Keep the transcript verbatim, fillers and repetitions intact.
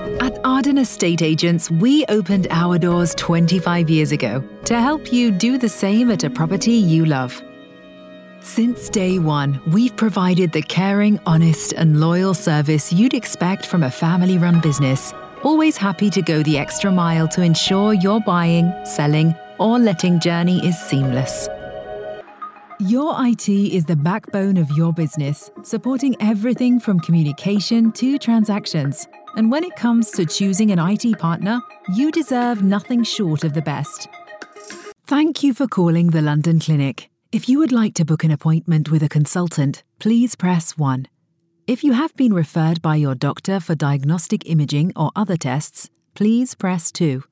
At Arden Estate Agents, we opened our doors twenty-five years ago to help you do the same at a property you love. Since day one, we've provided the caring, honest, and loyal service you'd expect from a family-run business. Always happy to go the extra mile to ensure your buying, selling, or letting journey is seamless. Your I T is the backbone of your business, supporting everything from communication to transactions. And when it comes to choosing an I T partner, you deserve nothing short of the best. Thank you for calling the London Clinic. If you would like to book an appointment with a consultant, please press one. If you have been referred by your doctor for diagnostic imaging or other tests, please press two.